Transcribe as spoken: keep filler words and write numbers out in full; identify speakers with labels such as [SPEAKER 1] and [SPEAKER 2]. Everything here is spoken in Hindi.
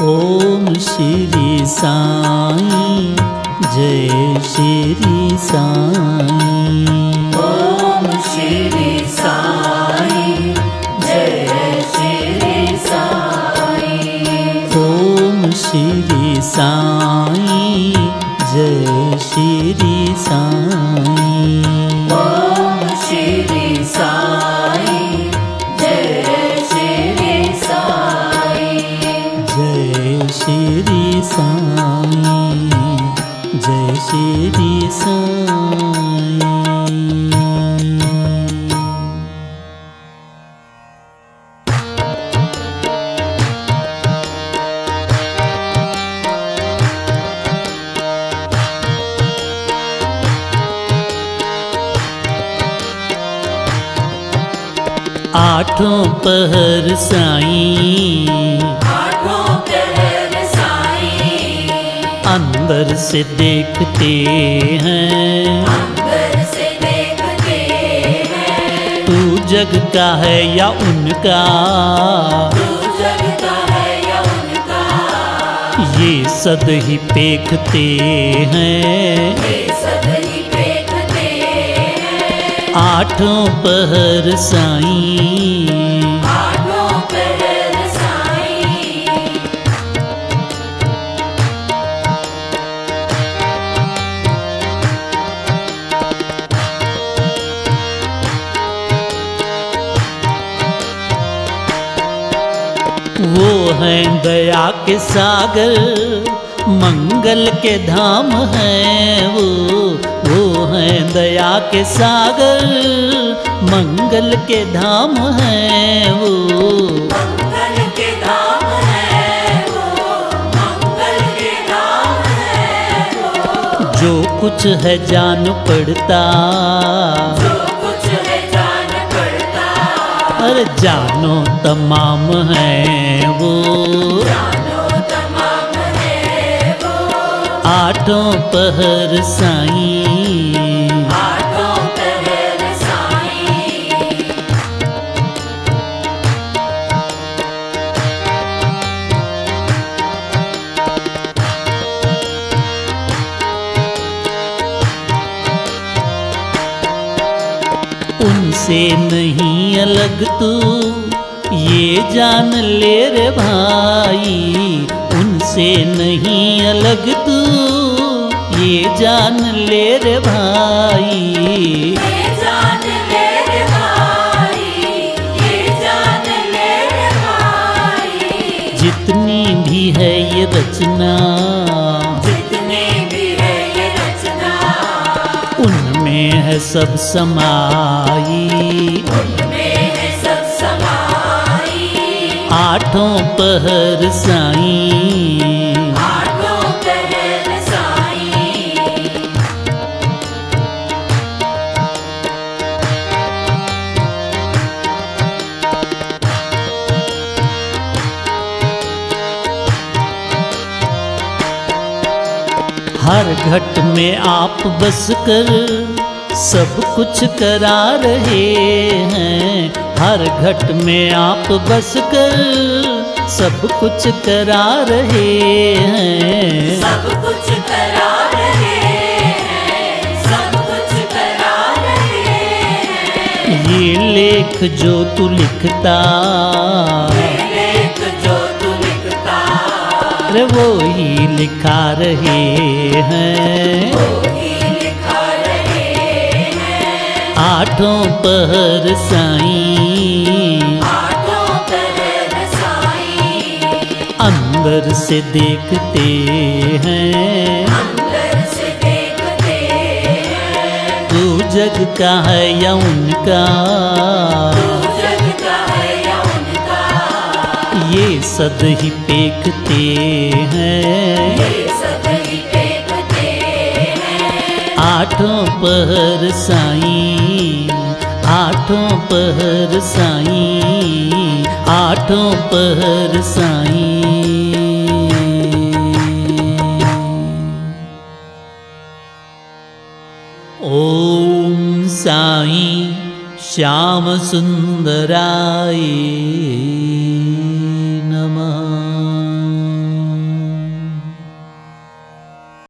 [SPEAKER 1] ओम श्री साईं जय श्री साईं।
[SPEAKER 2] ओम श्री साईं जय श्री साईं।
[SPEAKER 1] ओम श्री साईं जय श्री साईं।
[SPEAKER 2] ओम श्री साईं जय श्री साईं।
[SPEAKER 1] जय श्री साईं जय श्री साईं। आठों पहर साईं,
[SPEAKER 2] आठों पहर साईं,
[SPEAKER 1] अंदर से देखते हैं,
[SPEAKER 2] अंदर से देखते हैं।
[SPEAKER 1] तू जग का है या उनका,
[SPEAKER 2] तू जग का है या उनका,
[SPEAKER 1] ये सद ही देखते हैं।
[SPEAKER 2] ये सद ही देखते हैं।
[SPEAKER 1] आठों पहर साईं,
[SPEAKER 2] आठों पहर साईं,
[SPEAKER 1] वो हैं दया के सागर, मंगल के धाम हैं वो। वो हैं दया के सागर, मंगल के धाम हैं वो।
[SPEAKER 2] मंगल के धाम है वो, मंगल के धाम है वो।
[SPEAKER 1] जो कुछ है जान पड़ता,
[SPEAKER 2] जो कुछ है जान पड़ता,
[SPEAKER 1] अरे जानो तमाम है वो।
[SPEAKER 2] जानो तमाम है वो।
[SPEAKER 1] आठों पहर साईं,
[SPEAKER 2] आठों पहर साईं,
[SPEAKER 1] उनसे नहीं अलग तू ये जान ले रे भाई। उनसे नहीं अलग तू ये जान ले रे भाई।
[SPEAKER 2] ये जान ले रे भाई, ये जान ले रे भाई।
[SPEAKER 1] जितनी भी है ये रचना,
[SPEAKER 2] जितनी भी है ये रचना,
[SPEAKER 1] उनमें है सब समाई।
[SPEAKER 2] उनमें है सब समाई।
[SPEAKER 1] आठों पहर साईं,
[SPEAKER 2] आठों पहर साईं,
[SPEAKER 1] हर घट में आप बस कर सब कुछ करा रहे हैं। हर घट में आप बस कर सब कुछ करा रहे हैं।
[SPEAKER 2] सब कुछ करा रहे हैं, सब कुछ करा रहे हैं।
[SPEAKER 1] ये लेख जो तू लिखता,
[SPEAKER 2] ये लेख जो तू लिखता,
[SPEAKER 1] रे वो ही लिखा रहे हैं।
[SPEAKER 2] वही लिखा रहे हैं।
[SPEAKER 1] आठों पहर साईं,
[SPEAKER 2] आठों पहर साईं,
[SPEAKER 1] अंदर से देखते हैं,
[SPEAKER 2] अंदर से देखते हैं।
[SPEAKER 1] तू जग का है या उनका,
[SPEAKER 2] तू जग का है या उनका,
[SPEAKER 1] ये सद ही देखते हैं।
[SPEAKER 2] ये सद ही देखते हैं।
[SPEAKER 1] आठों पहर साईं, आठों पहर साईं, आठों पहर साईं। ओम साईं श्याम सुंदराय।